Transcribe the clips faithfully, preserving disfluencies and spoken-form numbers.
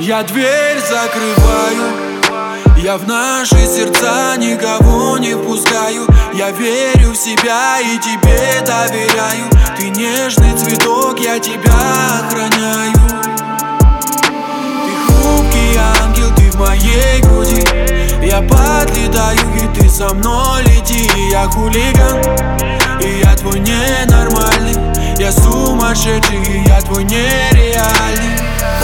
Я дверь закрываю, я в наши сердца никого не впускаю. Я верю в себя и тебе доверяю. Ты нежный цветок, я тебя охраняю. Ты хрупкий ангел, ты в моей груди. Я подлетаю, и ты со мной лети. Я хулиган, и я твой ненормальный. Я сумасшедший, и я твой нереальный.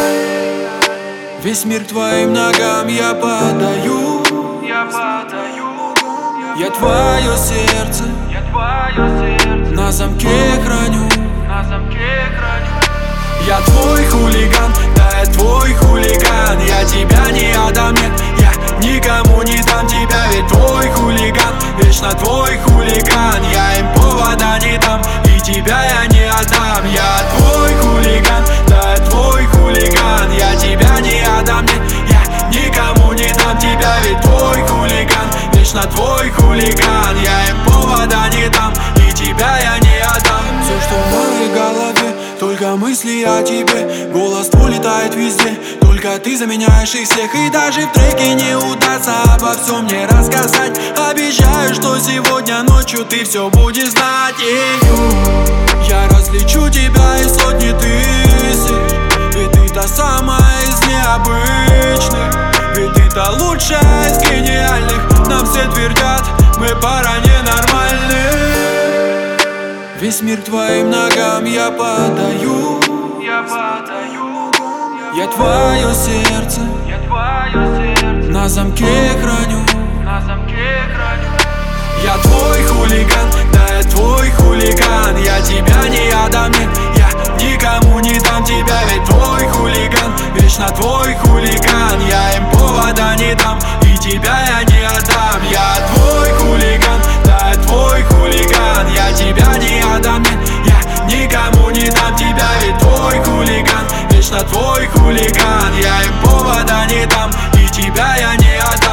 Весь мир к твоим ногам я подаю. Я подаю. Я твое сердце, я твое сердце на замке храню. На замке храню. Я твой хулиган, да я твой хулиган. Я тебя не отдам, нет, я никому не дам тебя. Ведь твой хулиган, вечно твой хулиган. Я им повода не дам, и тебя я не отдам. Я твой хулиган, да я твой хулиган. Я тебя не отдам, нет, я никому не дам тебя. Ведь твой хулиган, вечно твой хулиган. Я им повода не дам, и тебя я не отдам. Все, что в моей голове, только мысли о тебе. Голос твой летает везде, только ты заменяешь их всех. И даже в треке не удастся обо всем мне рассказать. Обещаю, что сегодня ночью ты все будешь знать. Я различу тебя из сотни тысяч. Ведь ты та самая из необычных. Ведь ты та лучшая из гениальных. Нам все твердят, мы пара ненормальных. Весь мир к твоим ногам я подаю. Я подаю. Я твое сердце, я твое сердце на замке храню. На замке храню. Я твой хулиган, да я твой хулиган. Я тебя не отдам, нет, я никому не дам тебя. Ведь твой хулиган, вечно твой хулиган. Я им повода не дам, и тебя я не отдам. Я твой хулиган, да я твой хулиган. Я тебя не отдам, нет, я никому не дам тебя. Ведь твой хулиган, вечно твой хулиган. Я им повода не дам, и тебя я не отдам.